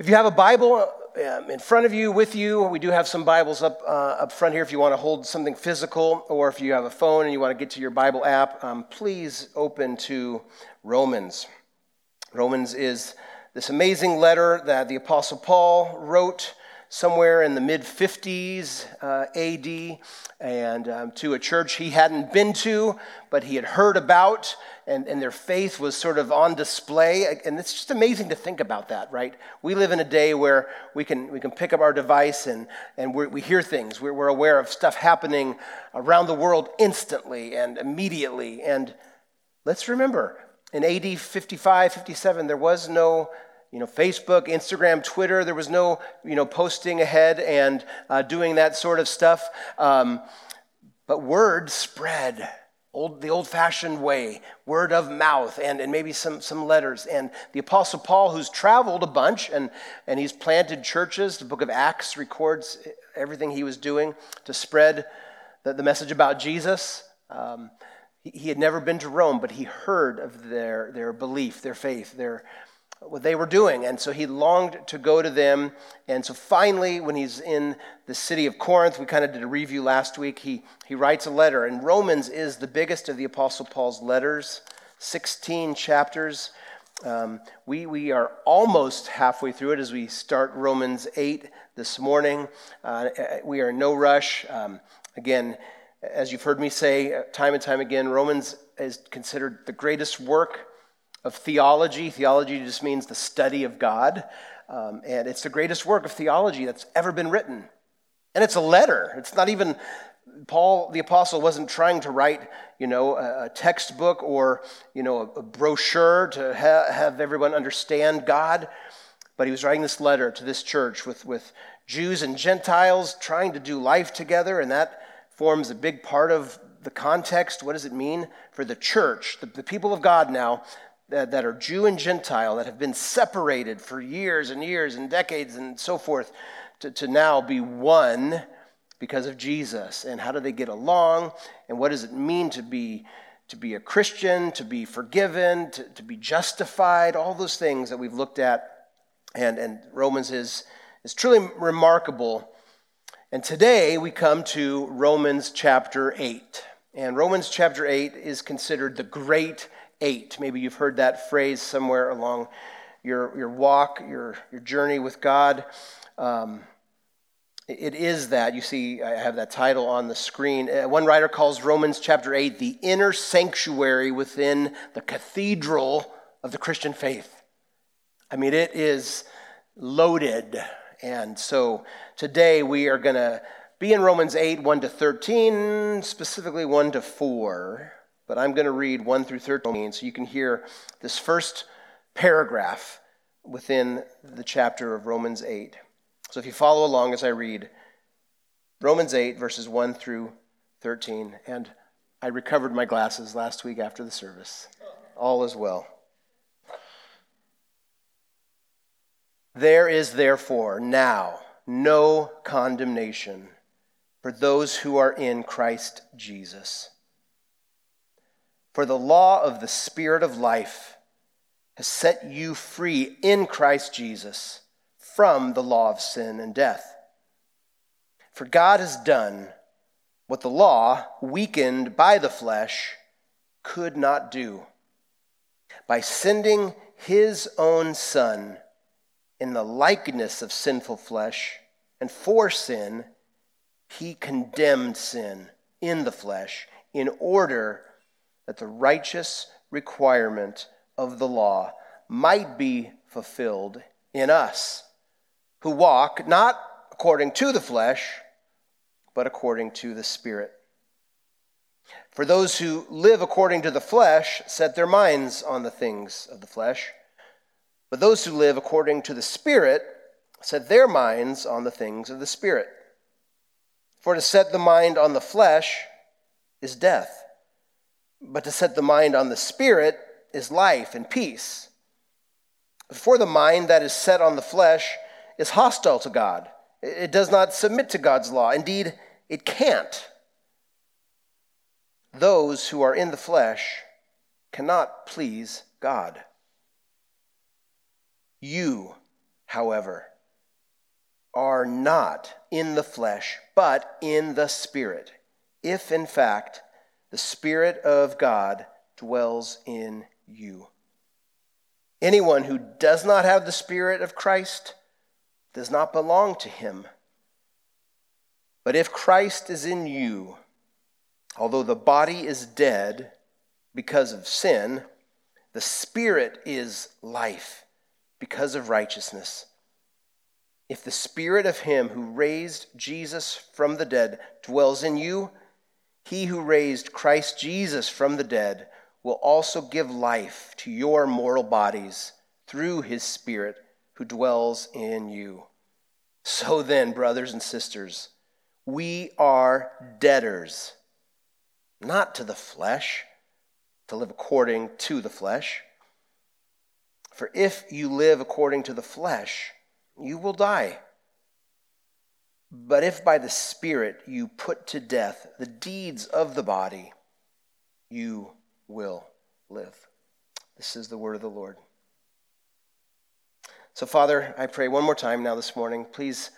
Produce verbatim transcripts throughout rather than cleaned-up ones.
If you have a Bible um, in front of you, with you, we do have some Bibles up uh, up front here if you want to hold something physical, or if you have a phone and you want to get to your Bible app, um, please open to Romans. Romans is this amazing letter that the Apostle Paul wrote somewhere in the mid fifties uh, A D, and um, to a church he hadn't been to, but he had heard about, and, and their faith was sort of on display. And it's just amazing to think about that, right? We live in a day where we can we can pick up our device and, and we're, we hear things. We're, we're aware of stuff happening around the world instantly and immediately. And let's remember, in A D fifty-five, fifty-seven, there was no You know, Facebook, Instagram, Twitter, there was no, you know, posting ahead and uh, doing that sort of stuff. Um, but word spread, old, the old-fashioned way, word of mouth, and, and maybe some, some letters. And the Apostle Paul, who's traveled a bunch, and, and he's planted churches, the book of Acts records everything he was doing to spread the, the message about Jesus. Um, he, he had never been to Rome, but he heard of their, their belief, their faith, their what they were doing, and so he longed to go to them. And so finally, when he's in the city of Corinth, we kind of did a review last week, he, he writes a letter, and Romans is the biggest of the Apostle Paul's letters, sixteen chapters. Um, we, we are almost halfway through it as we start Romans eight this morning. Uh, we are in no rush. Um, again, as you've heard me say time and time again, Romans is considered the greatest work of theology. Theology just means the study of God. Um, and it's the greatest work of theology that's ever been written. And it's a letter. It's not even, Paul the Apostle wasn't trying to write, you know, a, a textbook or, you know, a, a brochure to ha- have everyone understand God. But he was writing this letter to this church with, with Jews and Gentiles trying to do life together. And that forms a big part of the context. What does it mean for the church, the, the people of God now, That, that are Jew and Gentile, that have been separated for years and years and decades and so forth, to, to now be one because of Jesus. And how do they get along? And what does it mean to be to be a Christian, to be forgiven, to, to be justified? All those things that we've looked at. And, and Romans is, is truly remarkable. And today we come to Romans chapter eight. And Romans chapter eight is considered the great Eight. Maybe you've heard that phrase somewhere along your your walk, your your journey with God. Um, it is that. You see, I have that title on the screen. Uh, one writer calls Romans chapter eight the inner sanctuary within the cathedral of the Christian faith. I mean, it is loaded. And so today we are going to be in Romans eight, one to thirteen, specifically one to four. But I'm going to read one through thirteen so you can hear this first paragraph within the chapter of Romans eight. So if you follow along as I read Romans eight, verses one through thirteen. And I recovered my glasses last week after the service. All is well. There is therefore now no condemnation for those who are in Christ Jesus. For the law of the Spirit of life has set you free in Christ Jesus from the law of sin and death. For God has done what the law, weakened by the flesh, could not do. By sending his own Son in the likeness of sinful flesh, and for sin, he condemned sin in the flesh in order that the righteous requirement of the law might be fulfilled in us, who walk not according to the flesh, but according to the Spirit. For those who live according to the flesh set their minds on the things of the flesh, but those who live according to the Spirit set their minds on the things of the Spirit. For to set the mind on the flesh is death, but to set the mind on the Spirit is life and peace. For the mind that is set on the flesh is hostile to God. It does not submit to God's law. Indeed, it can't. Those who are in the flesh cannot please God. You however, are not in the flesh, but in the Spirit, if in fact the Spirit of God dwells in you. Anyone who does not have the Spirit of Christ does not belong to him. But if Christ is in you, although the body is dead because of sin, the Spirit is life because of righteousness. If the Spirit of him who raised Jesus from the dead dwells in you, he who raised Christ Jesus from the dead will also give life to your mortal bodies through his Spirit who dwells in you. So then, brothers and sisters, we are debtors, not to the flesh, to live according to the flesh. For if you live according to the flesh, you will die. But if by the Spirit you put to death the deeds of the body, you will live. This is the word of the Lord. So, Father, I pray one more time now this morning, please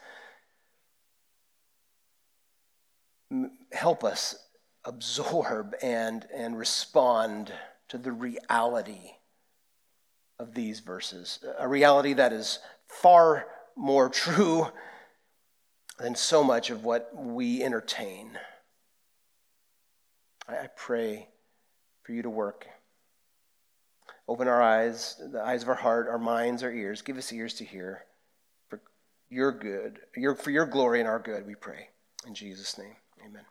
help us absorb and, and respond to the reality of these verses, a reality that is far more true than so much of what we entertain. I, I pray for you to work. Open our eyes, the eyes of our heart, our minds, our ears. Give us ears to hear. For your good, your, for your glory and our good, we pray. In Jesus' name, amen.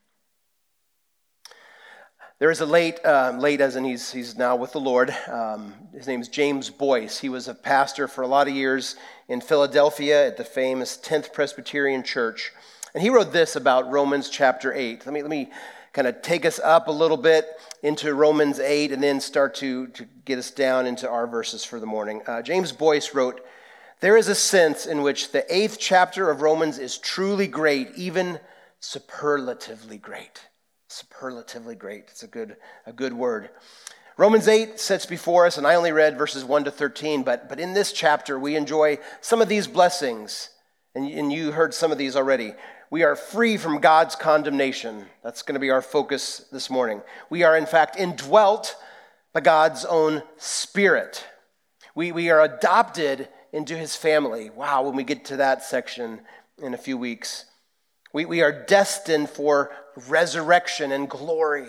There is a late, um, late as in he's, he's now with the Lord. Um, his name is James Boyce. He was a pastor for a lot of years in Philadelphia at the famous tenth Presbyterian Church. And he wrote this about Romans chapter eight. Let me, let me kind of take us up a little bit into Romans eight and then start to, to get us down into our verses for the morning. Uh, James Boyce wrote, "There is a sense in which the eighth chapter of Romans is truly great, even superlatively great." Superlatively great. It's a good, a good word. Romans eight sets before us, and I only read verses one to thirteen, but, but in this chapter we enjoy some of these blessings, and, and you heard some of these already. We are free from God's condemnation. That's going to be our focus this morning. We are in fact indwelt by God's own Spirit. We, we are adopted into his family. Wow, when we get to that section in a few weeks. We, we are destined for resurrection and glory.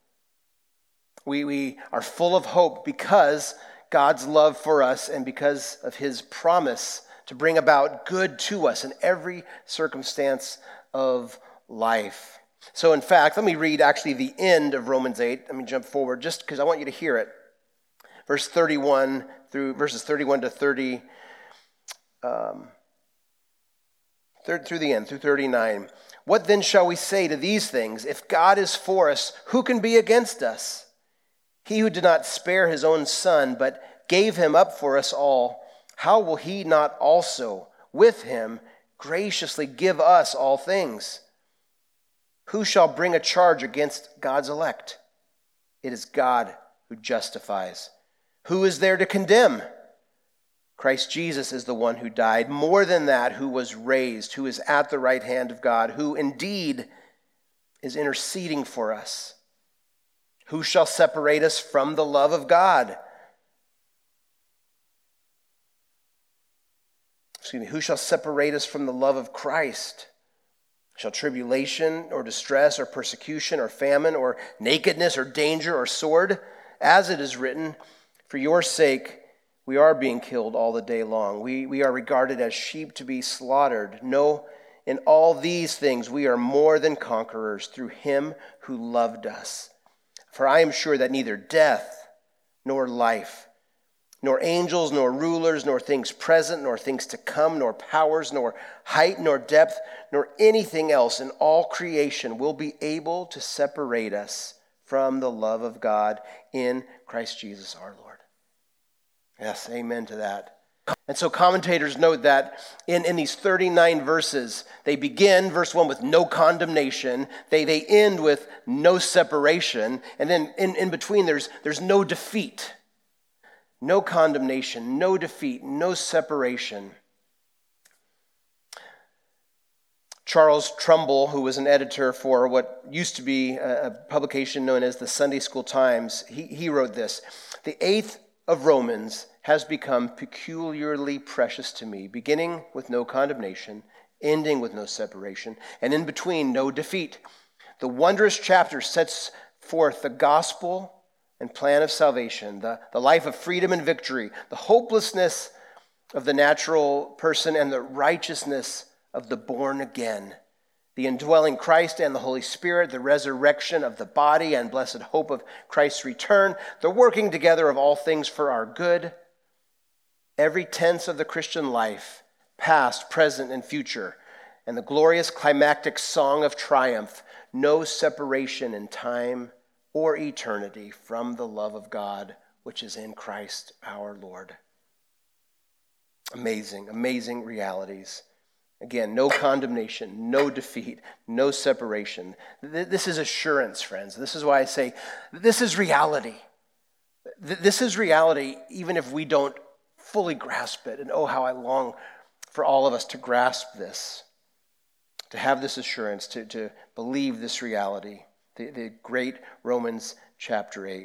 We, we are full of hope because God's love for us and because of his promise to bring about good to us in every circumstance of life. So in fact, let me read actually the end of Romans eight. Let me jump forward just because I want you to hear it. Verse thirty-one through verses thirty-one to thirty, um, third, through the end, through thirty-nine. "What then shall we say to these things? If God is for us, who can be against us? He who did not spare his own son, but gave him up for us all, how will he not also with him graciously give us all things? Who shall bring a charge against God's elect? It is God who justifies. Who is there to condemn? Christ Jesus is the one who died, more than that, who was raised, who is at the right hand of God, who indeed is interceding for us. Who shall separate us from the love of God? Excuse me, who shall separate us from the love of Christ? Shall tribulation or distress or persecution or famine or nakedness or danger or sword? As it is written, for your sake we are being killed all the day long. We, we are regarded as sheep to be slaughtered. No, in all these things we are more than conquerors through him who loved us. For I am sure that neither death nor life, nor angels, nor rulers, nor things present, nor things to come, nor powers, nor height, nor depth, nor anything else in all creation will be able to separate us from the love of God in Christ Jesus our Lord. Yes, amen to that. And so commentators note that in, in these thirty-nine verses, they begin, verse one, with no condemnation. They, they end with no separation. And then in, in between, there's, there's no defeat. No condemnation, no defeat, no separation. Charles Trumbull, who was an editor for what used to be a publication known as the Sunday School Times, he, he wrote this: "The eighth of Romans has become peculiarly precious to me, beginning with no condemnation, ending with no separation, and in between no defeat. The wondrous chapter sets forth the gospel and plan of salvation, the, the life of freedom and victory, the hopelessness of the natural person and the righteousness of the born again, the indwelling Christ and the Holy Spirit, the resurrection of the body and blessed hope of Christ's return, the working together of all things for our good, every tense of the Christian life, past, present, and future, and the glorious climactic song of triumph, no separation in time or eternity from the love of God, which is in Christ our Lord." Amazing, amazing realities. Again, no condemnation, no defeat, no separation. This is assurance, friends. This is why I say this is reality. This is reality even if we don't fully grasp it. And oh, how I long for all of us to grasp this, to have this assurance, to, to believe this reality, the, the great Romans chapter eight.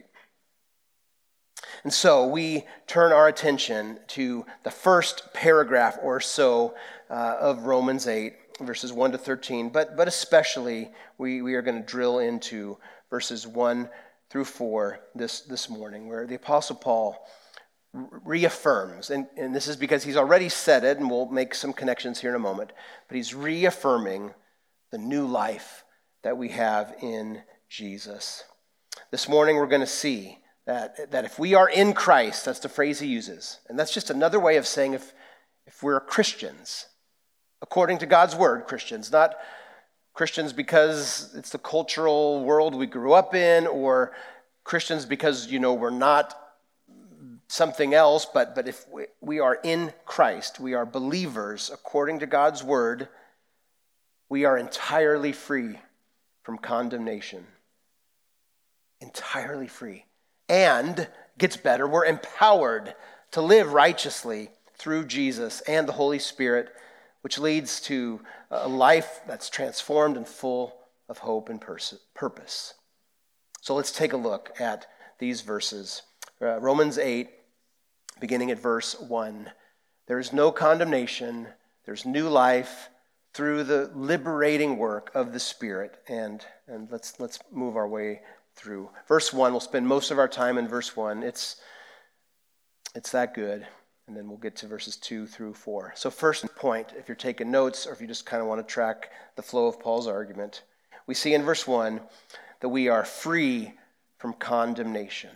And so we turn our attention to the first paragraph or so uh, of Romans eight, verses one to thirteen, but, but especially we, we are going to drill into verses one through four this, this morning, where the Apostle Paul reaffirms, and, and this is because he's already said it, and we'll make some connections here in a moment, but he's reaffirming the new life that we have in Jesus. This morning we're going to see that, that if we are in Christ, that's the phrase he uses, and that's just another way of saying if, if we're Christians, according to God's word, Christians, not Christians because it's the cultural world we grew up in, or Christians because, you know, we're not something else, but, but if we, we are in Christ, we are believers according to God's word, we are entirely free from condemnation. Entirely free. And, gets better, we're empowered to live righteously through Jesus and the Holy Spirit, which leads to a life that's transformed and full of hope and pers- purpose. So let's take a look at these verses. Uh, Romans eight, beginning at verse one. There is no condemnation, there's new life through the liberating work of the Spirit. And, and let's, let's move our way through. Verse one, we'll spend most of our time in verse one. It's, it's that good. And then we'll get to verses two through four. So first point, if you're taking notes or if you just kind of want to track the flow of Paul's argument, we see in verse one that we are free from condemnation.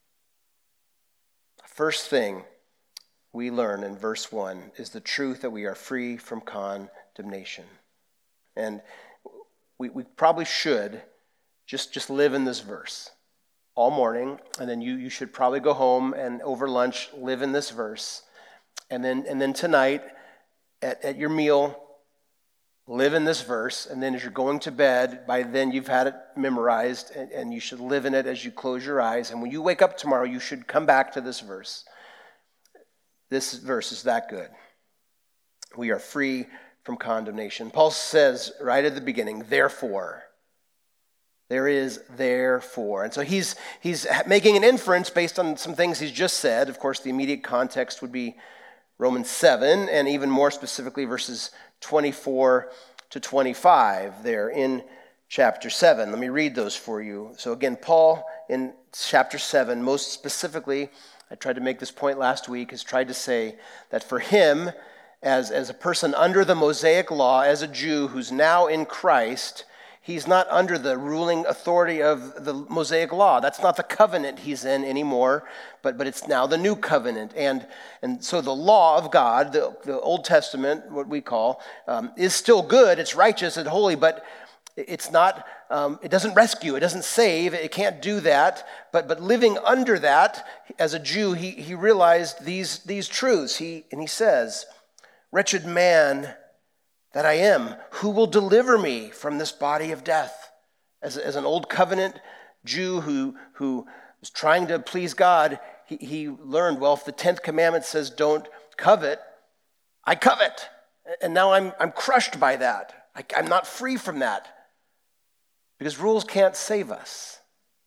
First thing we learn in verse one is the truth that we are free from condemnation. And we, we probably should just, just live in this verse all morning, and then you, you should probably go home and over lunch live in this verse. And then and then tonight at, at your meal, live in this verse. And then as you're going to bed, by then you've had it memorized, and, and you should live in it as you close your eyes. And when you wake up tomorrow, you should come back to this verse. This verse is that good. We are free from condemnation. Paul says right at the beginning, therefore. There is therefore. And so he's he's making an inference based on some things he's just said. Of course, the immediate context would be Romans seven, and even more specifically verses twenty-four to twenty-five there in chapter seven. Let me read those for you. So again, Paul in chapter seven, most specifically, I tried to make this point last week, has tried to say that for him, as, as a person under the Mosaic law, as a Jew who's now in Christ, he's not under the ruling authority of the Mosaic law. That's not the covenant he's in anymore, but, but it's now the new covenant. And, and so the law of God, the, the Old Testament, what we call, um, is still good, it's righteous and holy, but it's not, um, it doesn't rescue, it doesn't save, it can't do that. But but living under that, as a Jew, he, he realized these, these truths. He And he says, "Wretched man that I am, who will deliver me from this body of death?" As, as an old covenant Jew who, who was trying to please God, he, he learned, well, if the tenth commandment says don't covet, I covet. And now I'm, I'm crushed by that. I, I'm not free from that because rules can't save us.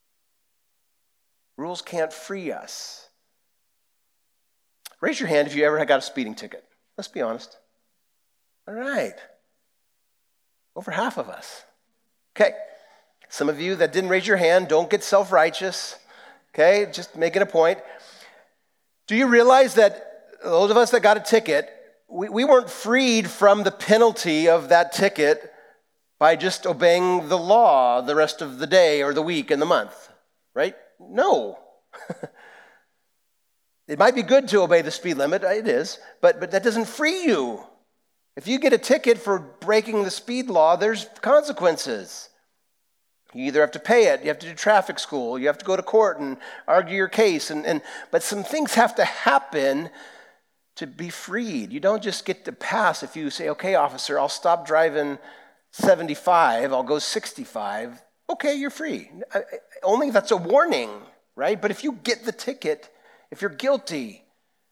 Rules can't free us. Raise your hand if you ever got a speeding ticket. Let's be honest. All right. Over half of us. Okay. Some of you that didn't raise your hand, don't get self-righteous. Okay, just making a point. Do you realize that those of us that got a ticket, we, we weren't freed from the penalty of that ticket by just obeying the law the rest of the day or the week and the month, right? No. It might be good to obey the speed limit, it is, but, but that doesn't free you. If you get a ticket for breaking the speed law, there's consequences. You either have to pay it, you have to do traffic school, you have to go to court and argue your case, and, and but some things have to happen to be freed. You don't just get to pass if you say, okay, officer, I'll stop driving seventy-five, I'll go sixty-five. Okay, you're free. I, I, only if that's a warning, right? But if you get the ticket, if you're guilty,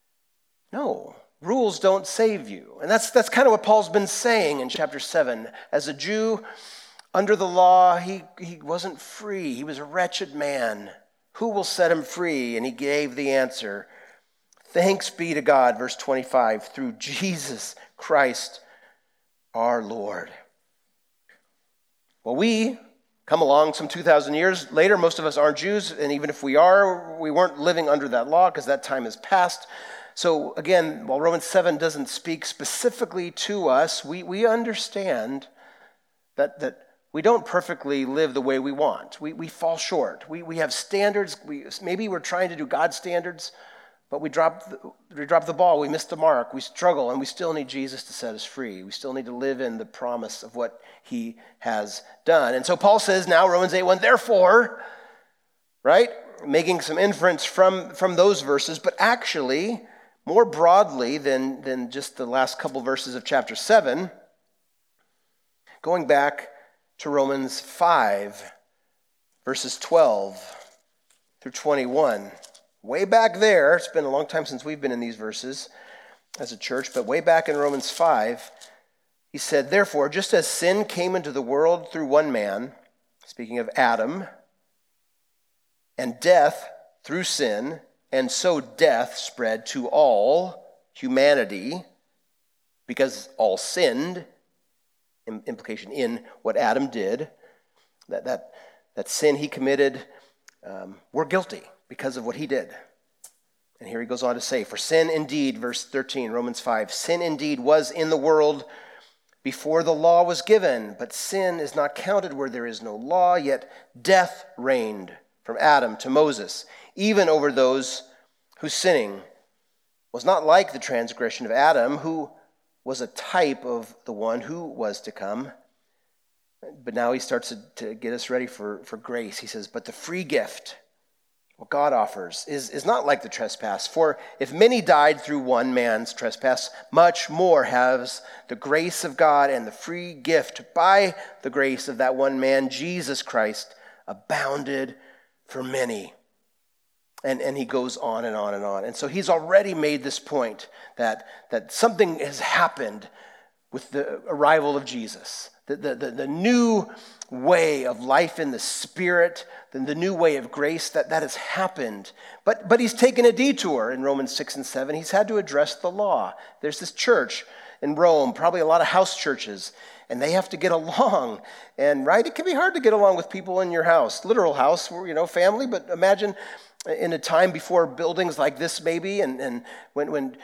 no, rules don't save you. And that's that's kind of what Paul's been saying in chapter seven. As a Jew under the law, he, he wasn't free. He was a wretched man. Who will set him free? And he gave the answer. Thanks be to God, verse twenty-five, through Jesus Christ our Lord. Well, we come along some two thousand years later. Most of us aren't Jews, and even if we are, we weren't living under that law because that time has passed. So again, while Romans seven doesn't speak specifically to us, we, we understand that, that we don't perfectly live the way we want. We, we fall short. We, we have standards. We, maybe we're trying to do God's standards, but we drop, the, we drop the ball. We miss the mark. We struggle, and we still need Jesus to set us free. We still need to live in the promise of what he has done. And so Paul says now, Romans eight one, therefore, right, making some inference from, from those verses, but actually more broadly than, than just the last couple verses of chapter seven, going back to Romans five, verses twelve through twenty-one. Way back there, it's been a long time since we've been in these verses as a church, but way back in Romans five, he said, therefore, just as sin came into the world through one man, speaking of Adam, and death through sin, and so death spread to all humanity, because all sinned, implication in what Adam did, that that, that sin he committed, um, we're guilty because of what he did. And here he goes on to say, for sin indeed, verse thirteen, Romans five, sin indeed was in the world before the law was given, but sin is not counted where there is no law, yet death reigned from Adam to Moses, even over those whose sinning was not like the transgression of Adam, who was a type of the one who was to come. But now he starts to, to get us ready for, for grace. He says, but the free gift, what God offers, is, is not like the trespass. For if many died through one man's trespass, much more has the grace of God and the free gift by the grace of that one man, Jesus Christ, abounded for many. And, and he goes on and on and on. And so he's already made this point that, that something has happened with the arrival of Jesus. The, the, the, the new way of life in the Spirit, the, the new way of grace, that, that has happened. But, but he's taken a detour in Romans six and seven. He's had to address the law. There's this church in Rome, probably a lot of house churches, and they have to get along. And right, it can be hard to get along with people in your house, literal house, you know, family, but imagine in a time before buildings like this maybe, and, and when, when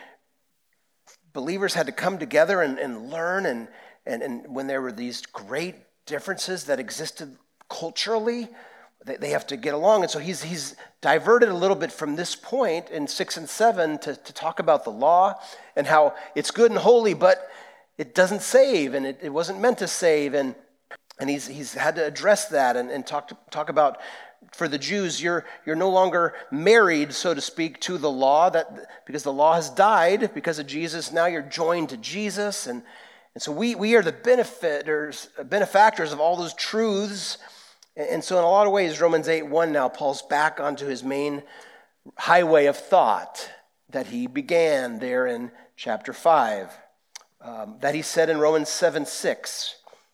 believers had to come together and, and learn, and, and, and when there were these great differences that existed culturally, they, they have to get along. And so he's he's diverted a little bit from this point in six and seven to, to talk about the law and how it's good and holy, but it doesn't save, and it, it wasn't meant to save. And and he's he's had to address that and, and talk to, talk about, for the Jews, you're you're no longer married, so to speak, to the law, that because the law has died because of Jesus. Now you're joined to Jesus, and and so we we are the benefiters, benefactors of all those truths. And so in a lot of ways, Romans eight one now, Paul's back onto his main highway of thought that he began there in chapter five, um, that he said in Romans seven six.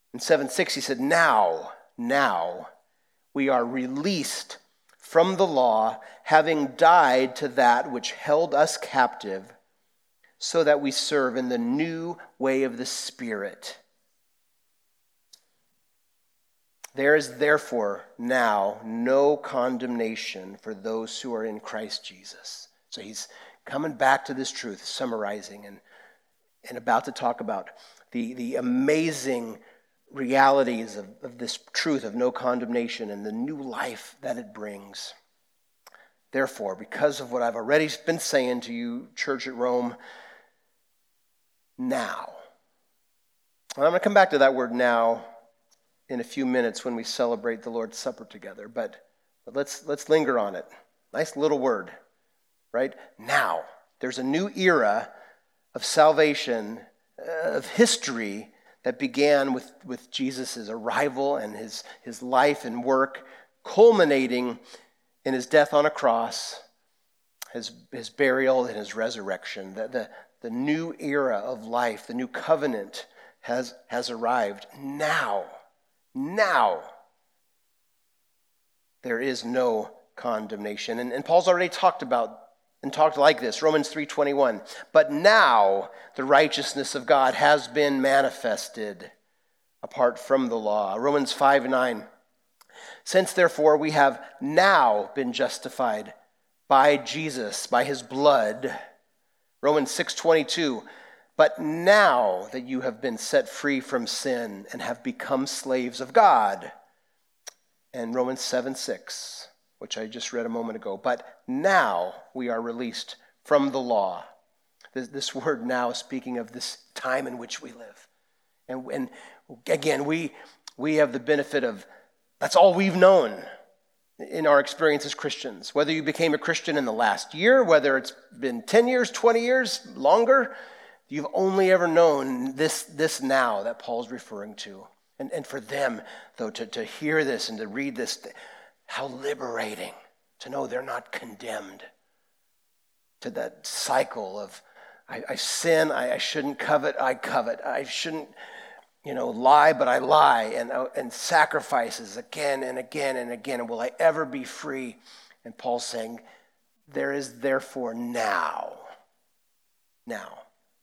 In seven six, he said, now, now we are released from the law, having died to that which held us captive, so that we serve in the new way of the Spirit. There is therefore now no condemnation for those who are in Christ Jesus. So he's coming back to this truth, summarizing and, and about to talk about the, the amazing realities of, of this truth of no condemnation and the new life that it brings. Therefore, because of what I've already been saying to you, Church at Rome, now. And I'm going to come back to that word now in a few minutes when we celebrate the Lord's Supper together, but, but let's let's linger on it. Nice little word, right? Now. There's a new era of salvation, uh, of history that began with, with Jesus' arrival and his, his life and work, culminating in his death on a cross, his, his burial, and his resurrection. The, the, the new era of life, the new covenant has, has arrived. Now, now, there is no condemnation. And, and Paul's already talked about and talked like this, Romans three twenty-one. But now the righteousness of God has been manifested apart from the law. Romans five nine. Since therefore we have now been justified by Jesus, by his blood. Romans six twenty-two. But now that you have been set free from sin and have become slaves of God. And Romans seven six, which I just read a moment ago. But now we are released from the law. This, this word now is speaking of this time in which we live. And, and again, we, we have the benefit of, that's all we've known in our experience as Christians. Whether you became a Christian in the last year, whether it's been ten years, twenty years, longer, you've only ever known this, this now that Paul's referring to. And, and for them, though, to, to hear this and to read this, how liberating to know they're not condemned to that cycle of, I, I sin, I, I shouldn't covet, I covet. I shouldn't, you know, lie, but I lie. And, and sacrifices again and again and again. And will I ever be free? And Paul's saying, there is therefore now, now,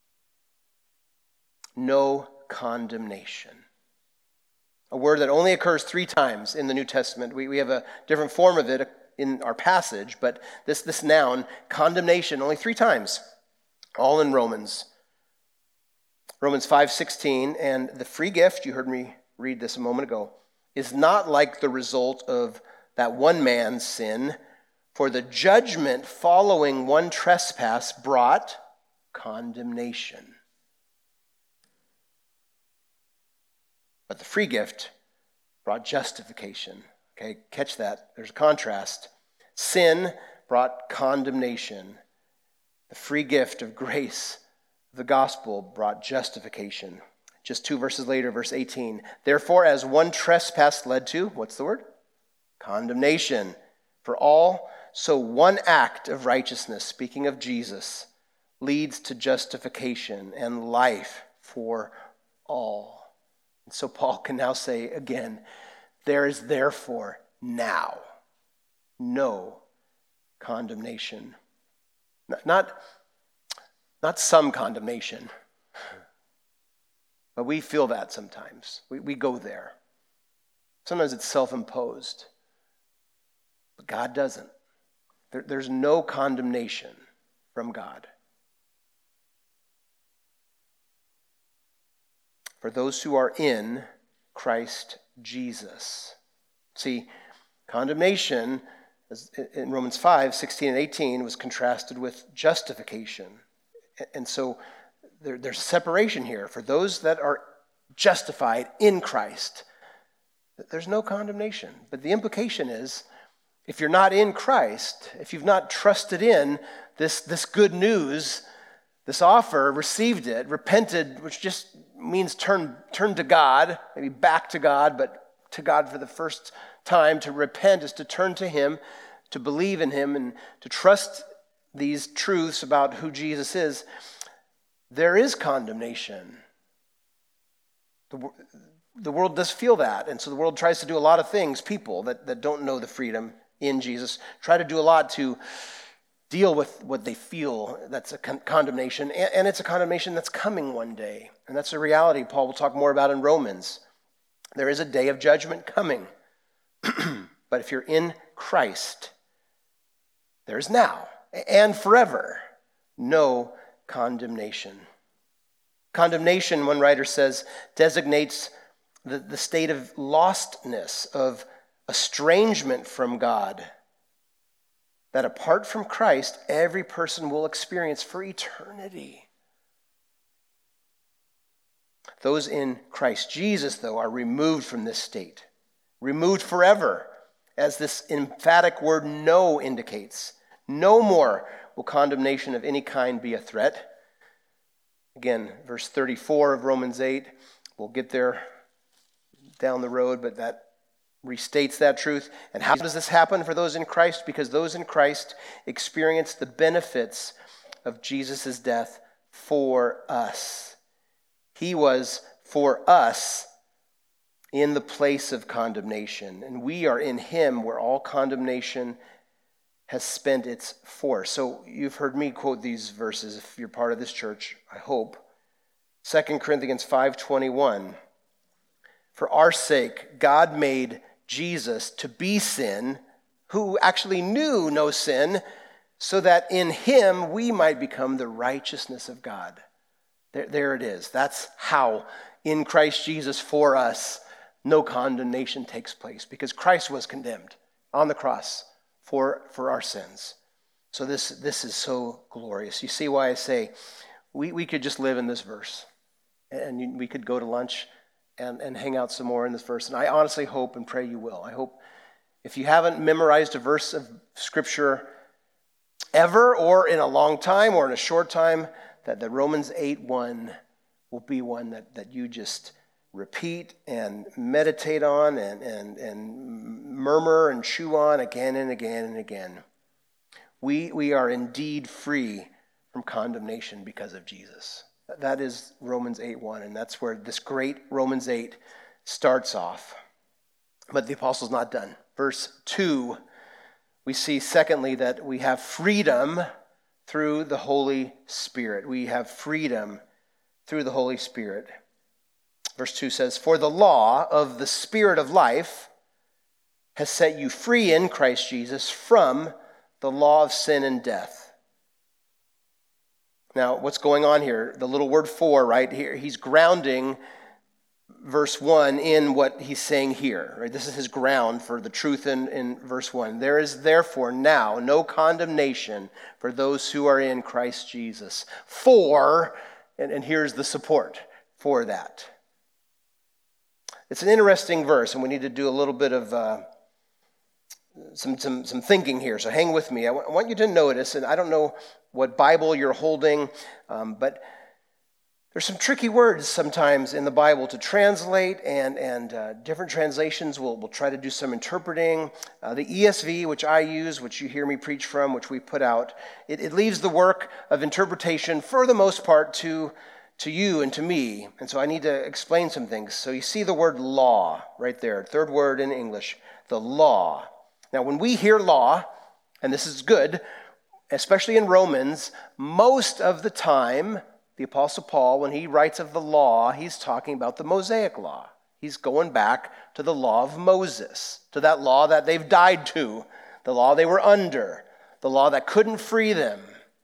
no condemnation. A word that only occurs three times in the New Testament. We, we have a different form of it in our passage, but this, this noun, condemnation, only three times, all in Romans. Romans five sixteen, and the free gift, you heard me read this a moment ago, is not like the result of that one man's sin, for the judgment following one trespass brought condemnation. But the free gift brought justification. Okay, catch that. There's a contrast. Sin brought condemnation. The free gift of grace, the gospel, brought justification. Just two verses later, verse eighteen. Therefore, as one trespass led to, what's the word? Condemnation for all, so one act of righteousness, speaking of Jesus, leads to justification and life for all. And so Paul can now say again, there is therefore now no condemnation. Not, not some condemnation, but we feel that sometimes. We, we go there. Sometimes it's self-imposed, but God doesn't. There, there's no condemnation from God. For those who are in Christ Jesus. See, condemnation in Romans five, sixteen and eighteen was contrasted with justification. And so there, there's separation here. For those that are justified in Christ, there's no condemnation. But the implication is, if you're not in Christ, if you've not trusted in this, this good news, this offer, received it, repented, which just means turn, turn to God, maybe back to God, but to God for the first time. To repent is to turn to him, to believe in him, and to trust these truths about who Jesus is. There is condemnation. The, the world does feel that, and so the world tries to do a lot of things, people that, that don't know the freedom in Jesus, try to do a lot to deal with what they feel that's a con- condemnation, and, and it's a condemnation that's coming one day. And that's a reality Paul will talk more about in Romans. There is a day of judgment coming. But if you're in Christ, there's now and forever no condemnation. Condemnation, one writer says, designates the, the state of lostness, of estrangement from God, that apart from Christ, every person will experience for eternity. Those in Christ Jesus, though, are removed from this state, removed forever, as this emphatic word no indicates. No more will condemnation of any kind be a threat. Again, verse thirty-four of Romans eight, we'll get there down the road, but that restates that truth. And how does this happen for those in Christ? Because those in Christ experience the benefits of Jesus' death for us. He was for us in the place of condemnation, and we are in him where all condemnation has spent its force. So you've heard me quote these verses if you're part of this church, I hope. Second Corinthians five twenty-one. For our sake, God made Jesus to be sin, who actually knew no sin, so that in him we might become the righteousness of God. There, there it is. That's how in Christ Jesus for us, no condemnation takes place, because Christ was condemned on the cross for, for our sins. So this, this is so glorious. You see why I say we, we could just live in this verse, and we could go to lunch and, and hang out some more in this verse. And I honestly hope and pray you will. I hope if you haven't memorized a verse of Scripture ever, or in a long time, or in a short time, that the Romans eight one will be one that, that you just repeat and meditate on and, and, and murmur and chew on again and again and again. We, we are indeed free from condemnation because of Jesus. That is Romans eight one, and that's where this great Romans eight starts off. But the apostle's not done. Verse two, we see secondly that we have freedom through the Holy Spirit. We have freedom through the Holy Spirit. Verse two says, for the law of the Spirit of life has set you free in Christ Jesus from the law of sin and death. Now, what's going on here? The little word for, right here, he's grounding verse one in what he's saying here. Right? This is his ground for the truth in, in verse one. There is therefore now no condemnation for those who are in Christ Jesus. For, and, and here's the support for that. It's an interesting verse, and we need to do a little bit of uh, some, some some thinking here. So hang with me. I, w- I want you to notice, and I don't know what Bible you're holding, um, but there's some tricky words sometimes in the Bible to translate, and and uh, different translations will will try to do some interpreting. Uh, the E S V, which I use, which you hear me preach from, which we put out, it, it leaves the work of interpretation for the most part to. to you and to me, and so I need to explain some things. So you see the word law right there, third word in English, the law. Now when we hear law, and this is good, especially in Romans, most of the time, the Apostle Paul, when he writes of the law, he's talking about the Mosaic law. He's going back to the law of Moses, to that law that they've died to, the law they were under, the law that couldn't free them.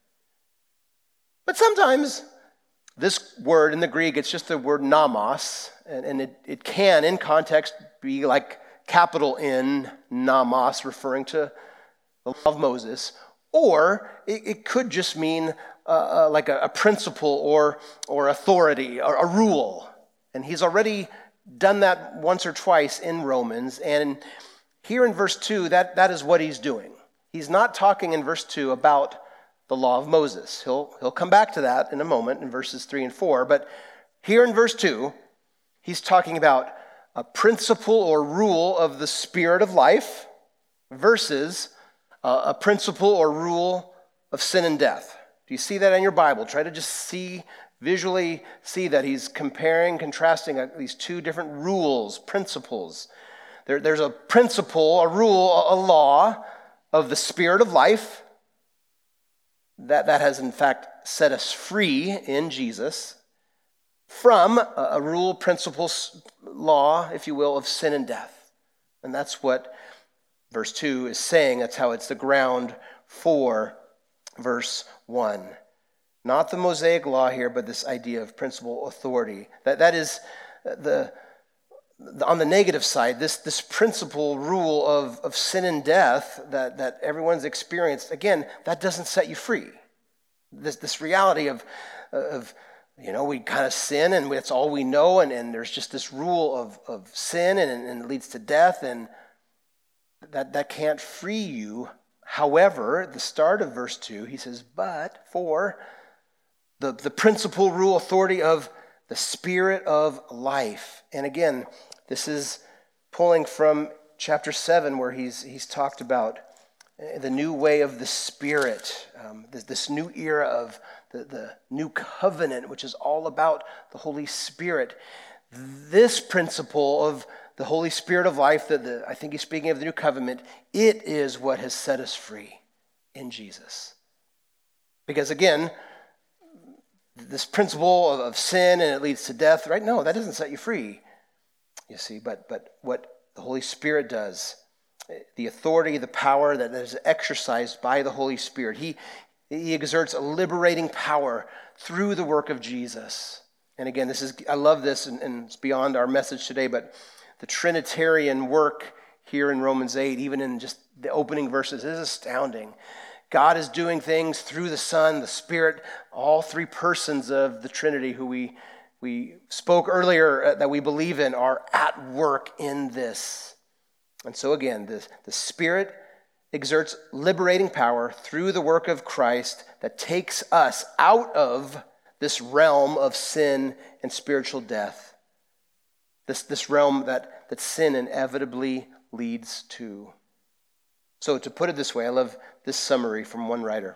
But sometimes this word in the Greek, it's just the word nomos, and, and it, it can, in context, be like capital N, nomos, referring to the law of Moses, or it, it could just mean uh, uh, like a, a principle or, or authority, or a rule. And he's already done that once or twice in Romans, and here in verse two, that, that is what he's doing. He's not talking in verse two about the law of Moses. He'll, he'll come back to that in a moment in verses three and four. But here in verse two, he's talking about a principle or rule of the Spirit of life versus uh, a principle or rule of sin and death. Do you see that in your Bible? Try to just see visually see that he's comparing, contrasting these two different rules, principles. There, there's a principle, a rule, a law of the Spirit of life that, that has in fact set us free in Jesus from a, a rule, principle, law, if you will, of sin and death. And that's what verse two is saying. That's how it's the ground for verse one. Not the Mosaic law here, but this idea of principle authority. That that is the, the on the negative side, this, this principle rule of, of sin and death that, that everyone's experienced, again, that doesn't set you free. This this reality of, of you know, we kind of sin and it's all we know, and, and there's just this rule of, of sin and, and it leads to death, and that, that can't free you. However, at the start of verse two, he says, but for the, the principle, rule, authority of the Spirit of life. And again, this is pulling from chapter seven, where he's he's talked about the new way of the Spirit, um, this, this new era of the, the new covenant, which is all about the Holy Spirit. This principle of the Holy Spirit of life, that the, I think he's speaking of the new covenant, it is what has set us free in Jesus. Because again, this principle of, of sin and it leads to death, right? No, that doesn't set you free, you see. But but what the Holy Spirit does, the authority, the power that is exercised by the Holy Spirit, he, he exerts a liberating power through the work of Jesus. And again, this is I love this, and, and it's beyond our message today, but the Trinitarian work here in Romans eight, even in just the opening verses, is astounding. God is doing things through the Son, the Spirit, all three persons of the Trinity who we, we spoke earlier that we believe in are at work in this. And so again, the, the Spirit exerts liberating power through the work of Christ that takes us out of this realm of sin and spiritual death. This, this realm that, that sin inevitably leads to. So to put it this way, I love this summary from one writer.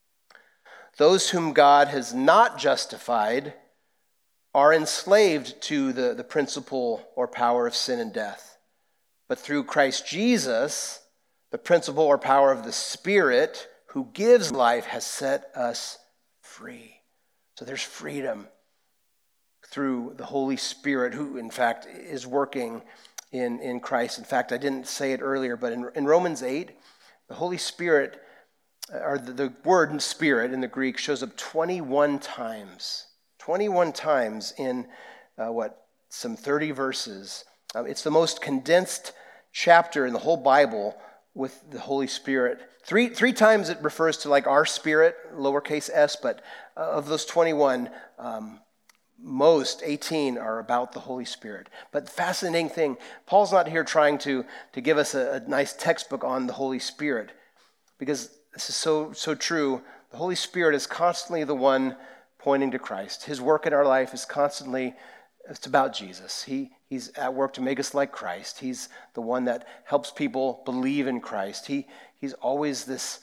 Those whom God has not justified are enslaved to the, the principle or power of sin and death. But through Christ Jesus, the principle or power of the Spirit who gives life has set us free. So there's freedom through the Holy Spirit, who in fact is working in, in Christ. In fact, I didn't say it earlier, but in, in Romans eight, the Holy Spirit, or the, the word Spirit in the Greek, shows up twenty-one times. twenty-one times in, uh, what, some thirty verses. Um, it's the most condensed chapter in the whole Bible with the Holy Spirit. Three three times it refers to like our spirit, lowercase s, but uh, of those twenty-one, um, most, eighteen, are about the Holy Spirit. But the fascinating thing, Paul's not here trying to, to give us a, a nice textbook on the Holy Spirit, because this is so, so true. The Holy Spirit is constantly the one pointing to Christ. His work in our life is constantly, it's about Jesus. He He's at work to make us like Christ. He's the one that helps people believe in Christ. He He's always this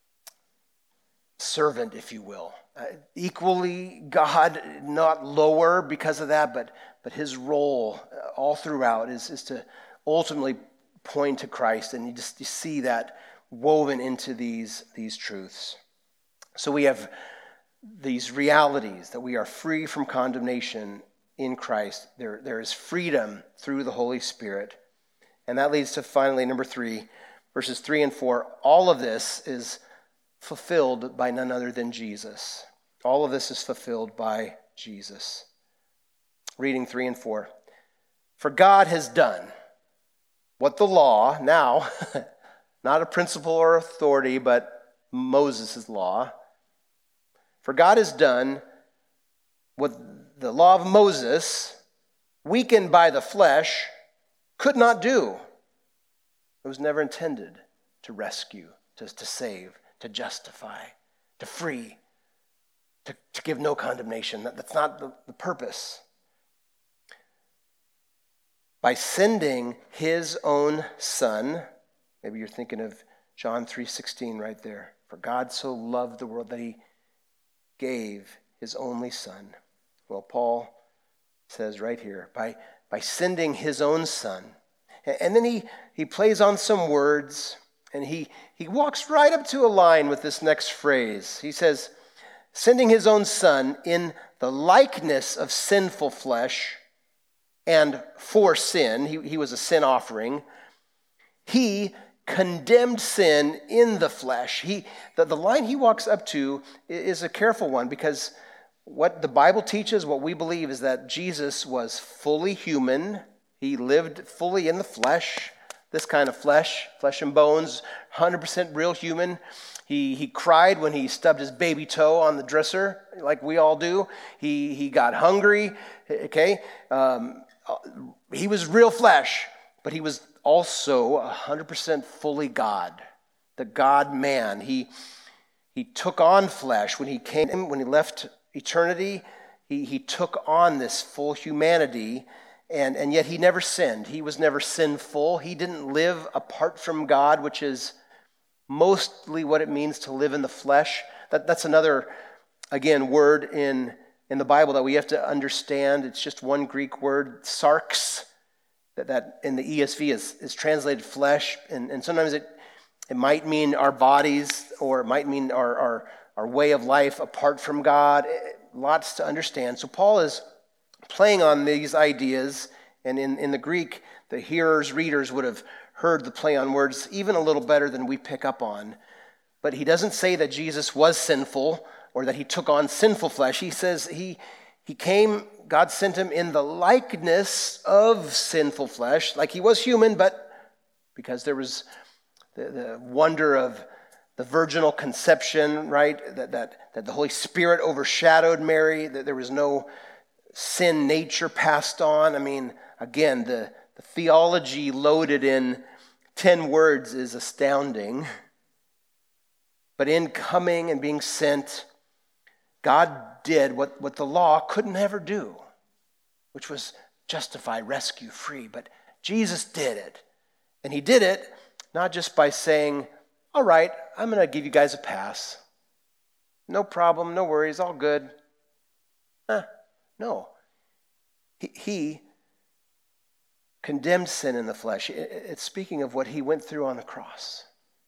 servant, if you will. Uh, equally God, not lower because of that, but but his role uh, all throughout is, is to ultimately point to Christ. And you just you see that woven into these, these truths. So we have these realities that we are free from condemnation in Christ. There, there is freedom through the Holy Spirit. And that leads to finally number three, verses three and four. All of this is fulfilled by none other than Jesus. All of this is fulfilled by Jesus. Reading three and four. For God has done what the law, now, not a principle or authority, but Moses' law. For God has done what the law of Moses, weakened by the flesh, could not do. It was never intended to rescue, to, to save, to justify, to free, to, to give no condemnation. That, that's not the, the purpose. By sending his own Son, maybe you're thinking of John three sixteen right there. For God so loved the world that he gave his only Son, Well, Paul says right here, by, by sending his own son. And then he, he plays on some words, and he, he walks right up to a line with this next phrase. He says, sending his own son in the likeness of sinful flesh and for sin, he, he was a sin offering, he condemned sin in the flesh. He, the, the line he walks up to is a careful one, because what the Bible teaches, what we believe, is that Jesus was fully human. He lived fully in the flesh, this kind of flesh, flesh and bones, one hundred percent real human. He, he cried when he stubbed his baby toe on the dresser, like we all do. He, he got hungry, okay? Um, he was real flesh, but he was also one hundred percent fully God, the God-man. He, he took on flesh. When he came, when he left eternity, he, he took on this full humanity, and, and yet he never sinned. He was never sinful. He didn't live apart from God, which is mostly what it means to live in the flesh. That, that's another, again, word in, in the Bible that we have to understand. It's just one Greek word, sarx, that, that in the E S V is, is translated flesh, and, and sometimes it, it might mean our bodies, or it might mean our, our our way of life apart from God. Lots to understand. So Paul is playing on these ideas, and in, in the Greek, the hearers, readers would have heard the play on words even a little better than we pick up on. But he doesn't say that Jesus was sinful or that he took on sinful flesh. He says he, he came, God sent him in the likeness of sinful flesh, like he was human, but because there was the, the wonder of the virginal conception, right? That, that, that the Holy Spirit overshadowed Mary, that there was no sin nature passed on. I mean, again, the, the theology loaded in ten words is astounding. But in coming and being sent, God did what, what the law couldn't ever do, which was justify, rescue, free. But Jesus did it. And he did it not just by saying, all right, I'm going to give you guys a pass. No problem, no worries, all good. Eh, no. He, he condemned sin in the flesh. It, it's speaking of what he went through on the cross.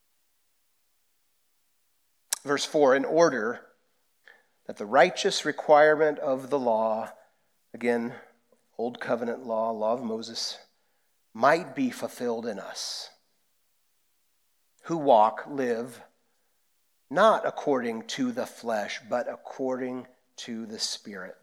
Verse four, in order that the righteous requirement of the law, again, Old Covenant law, law of Moses, might be fulfilled in us, who walk, live, not according to the flesh, but according to the Spirit.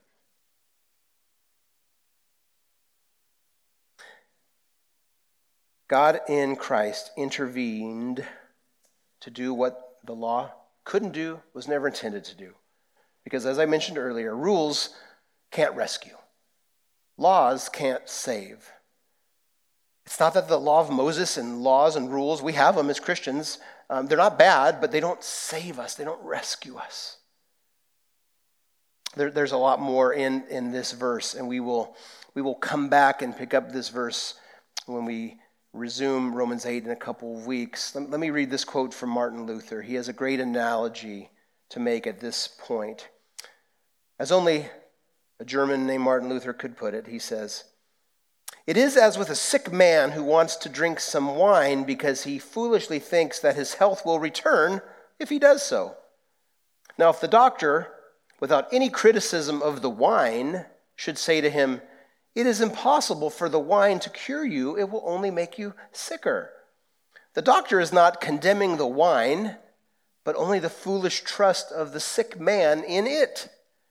God in Christ intervened to do what the law couldn't do, was never intended to do. Because as I mentioned earlier, rules can't rescue. Laws can't save. It's not that the law of Moses and laws and rules, we have them as Christians. Um, they're not bad, but they don't save us. They don't rescue us. There, there's a lot more in, in this verse, and we will, we will come back and pick up this verse when we resume Romans eight in a couple of weeks. Let, let me read this quote from Martin Luther. He has a great analogy to make at this point. As only a German named Martin Luther could put it, he says, "It is as with a sick man who wants to drink some wine because he foolishly thinks that his health will return if he does so. Now, if the doctor, without any criticism of the wine, should say to him, 'It is impossible for the wine to cure you, it will only make you sicker,' the doctor is not condemning the wine, but only the foolish trust of the sick man in it.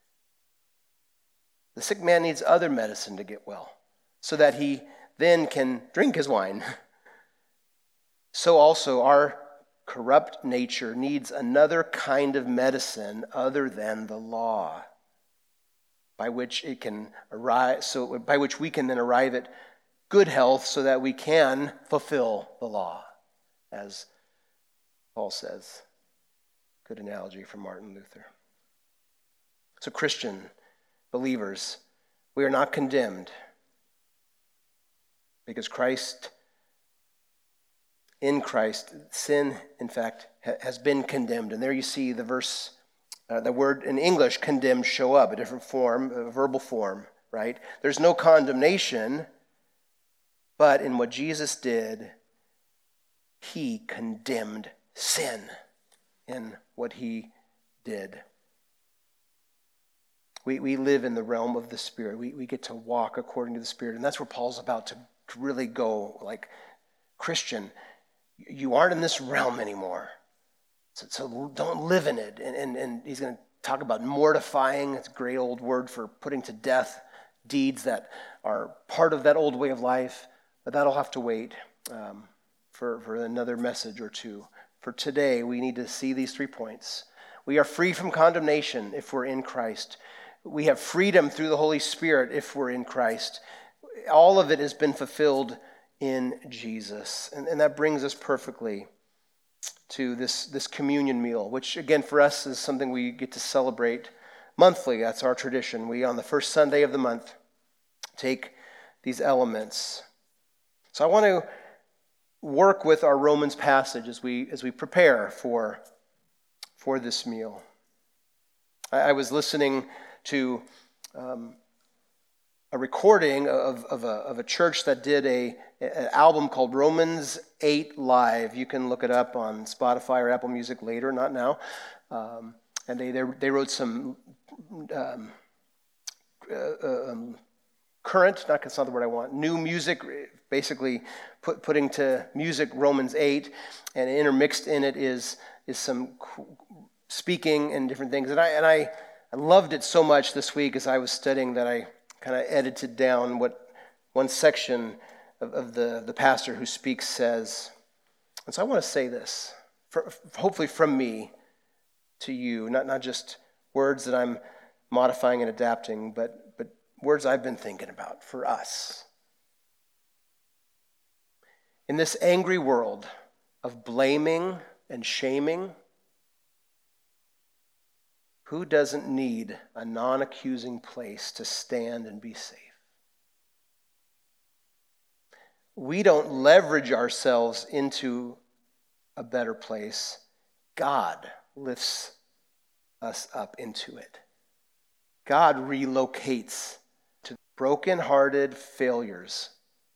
The sick man needs other medicine to get well, so that he then can drink his wine. So also our corrupt nature needs another kind of medicine other than the law, by which it can arrive, so by which we can then arrive at good health so that we can fulfill the law, as Paul says. Good analogy from Martin Luther. So Christian believers, we are not condemned because Christ, in Christ, sin, in fact, ha- has been condemned. And there you see the verse Uh, the word in English, condemned, show up, a different form, a verbal form, right? There's no condemnation, but in what Jesus did, he condemned sin in what he did. We we live in the realm of the Spirit. We we get to walk according to the Spirit. And that's where Paul's about to really go, like, Christian, you aren't in this realm anymore. So, so don't live in it. And, and, and he's going to talk about mortifying. It's a great old word for putting to death deeds that are part of that old way of life. But that'll have to wait um, for, for another message or two. For today, we need to see these three points. We are free from condemnation if we're in Christ. We have freedom through the Holy Spirit if we're in Christ. All of it has been fulfilled in Jesus. And, and that brings us perfectly to this, this communion meal, which again for us is something we get to celebrate monthly. That's our tradition. We, on the first Sunday of the month, take these elements. So I want to work with our Romans passage as we as we prepare for, for this meal. I, I was listening to um, a recording of, of, a, of a church that did a, an album called Romans eight Live. You can look it up on Spotify or Apple Music later, not now. Um, and they, they they wrote some um, uh, um, current, not that's not the word I want, new music, basically put, putting to music Romans eight, and intermixed in it is is some speaking and different things. And I and I. I loved it so much this week as I was studying that I kind of edited down what one section of, of the, the pastor who speaks says. And so I want to say this, for, hopefully from me to you, not, not just words that I'm modifying and adapting, but, but words I've been thinking about for us. In this angry world of blaming and shaming, who doesn't need a non-accusing place to stand and be safe? We don't leverage ourselves into a better place. God lifts us up into it. God relocates to broken-hearted failures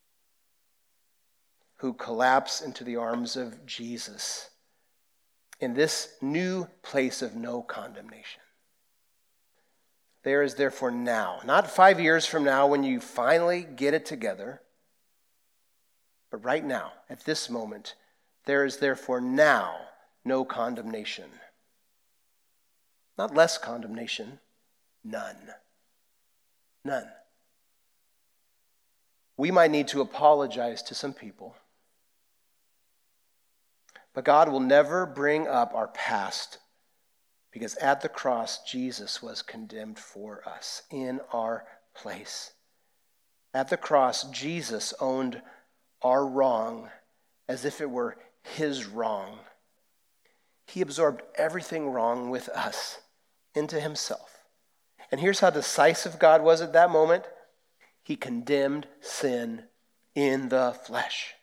who collapse into the arms of Jesus in this new place of no condemnation. There is therefore now, not five years from now when you finally get it together, but right now, at this moment, there is therefore now no condemnation. Not less condemnation, none. None. We might need to apologize to some people, but God will never bring up our past, because at the cross, Jesus was condemned for us in our place. At the cross, Jesus owned our wrong as if it were his wrong. He absorbed everything wrong with us into himself. And here's how decisive God was at that moment. He condemned sin in the flesh.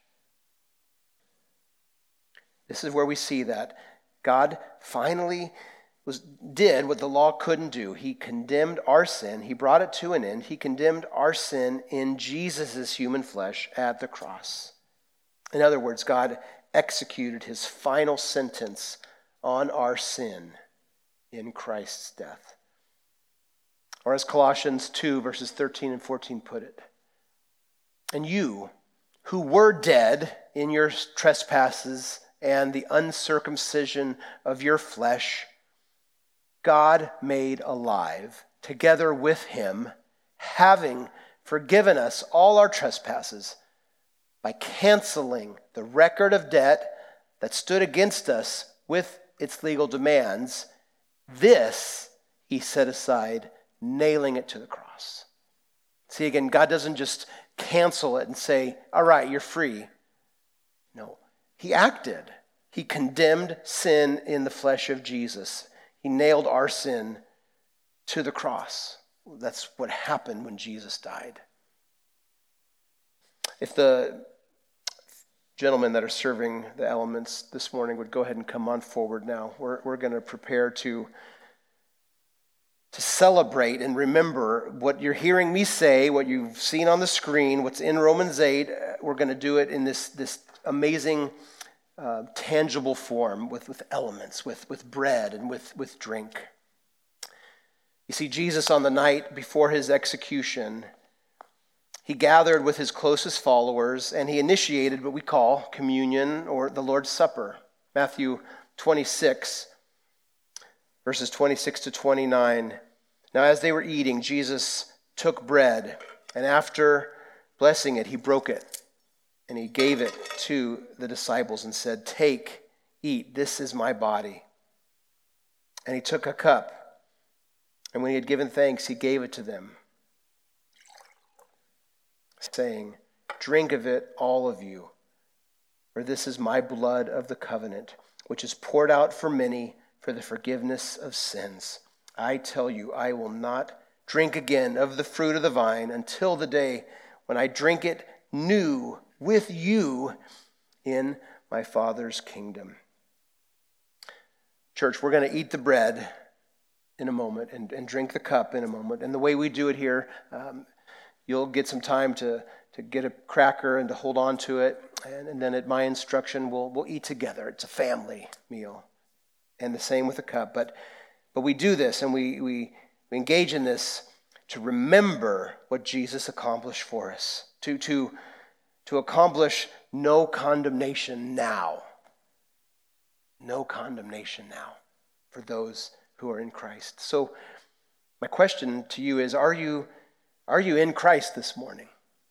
This is where we see that God finally was did what the law couldn't do. He condemned our sin. He brought it to an end. He condemned our sin in Jesus' human flesh at the cross. In other words, God executed his final sentence on our sin in Christ's death. Or as Colossians two, verses thirteen and fourteen put it, and you, who were dead in your trespasses and the uncircumcision of your flesh, God made alive together with him, having forgiven us all our trespasses by canceling the record of debt that stood against us with its legal demands. This he set aside, nailing it to the cross. See, again, God doesn't just cancel it and say, all right, you're free. No, he acted. He condemned sin in the flesh of Jesus. He nailed our sin to the cross. That's what happened when Jesus died. If the gentlemen that are serving the elements this morning would go ahead and come on forward now. We're, we're going to prepare to to celebrate and remember what you're hearing me say, what you've seen on the screen, what's in Romans eight. We're going to do it in this, this amazing, uh, tangible form with, with elements, with, with bread and with, with drink. You see, Jesus on the night before his execution, he gathered with his closest followers and he initiated what we call communion or the Lord's Supper. Matthew twenty-six, verses twenty-six to twenty-nine. Now as they were eating, Jesus took bread, and after blessing it, he broke it, and he gave it to the disciples and said, "Take, eat, this is my body." And he took a cup, and when he had given thanks, he gave it to them, saying, "Drink of it, all of you, for this is my blood of the covenant, which is poured out for many for the forgiveness of sins. I tell you, I will not drink again of the fruit of the vine until the day when I drink it new with you in my Father's kingdom." Church, we're going to eat the bread in a moment and, and drink the cup in a moment. And the way we do it here, um, you'll get some time to, to get a cracker and to hold on to it. And, and then at my instruction, we'll, we'll eat together. It's a family meal. And the same with the cup. But but we do this and we, we, we engage in this to remember what Jesus accomplished for us. To, to, to accomplish no condemnation now. No condemnation now for those who are in Christ. So my question to you is, are you, are you in Christ this morning?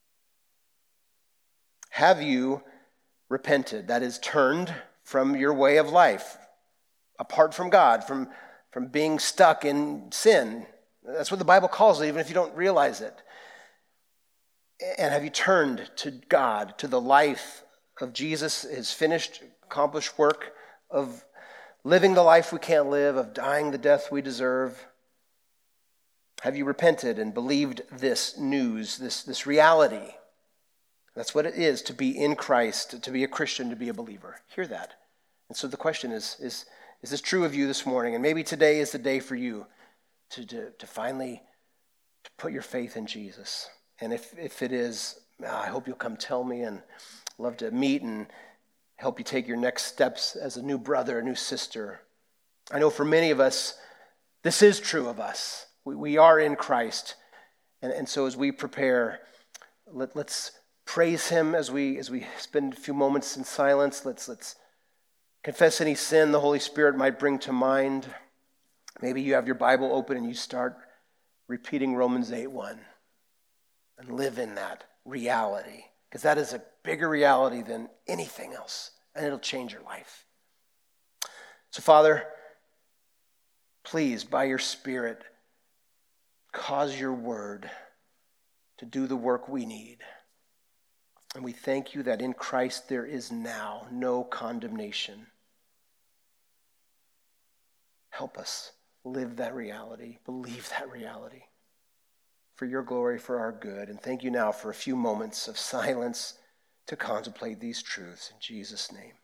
Have you repented? That is, turned from your way of life, apart from God, from, from being stuck in sin. That's what the Bible calls it, even if you don't realize it. And have you turned to God, to the life of Jesus, his finished, accomplished work of living the life we can't live, of dying the death we deserve? Have you repented and believed this news, this, this reality? That's what it is to be in Christ, to be a Christian, to be a believer. Hear that. And so the question is, is, is this true of you this morning? And maybe today is the day for you to, to, to finally to put your faith in Jesus. And if, if it is, I hope you'll come tell me, and love to meet and help you take your next steps as a new brother, a new sister. I know for many of us, this is true of us. We, we are in Christ. And, and so as we prepare, let, let's praise him as we as we spend a few moments in silence. Let's let's confess any sin the Holy Spirit might bring to mind. Maybe you have your Bible open and you start repeating Romans eight one and live in that reality, because that is a bigger reality than anything else, and it'll change your life. So, Father, please, by your Spirit, cause your word to do the work we need. And we thank you that in Christ there is now no condemnation. Help us live that reality, believe that reality, for your glory, for our good. And thank you now for a few moments of silence to contemplate these truths. In Jesus' name.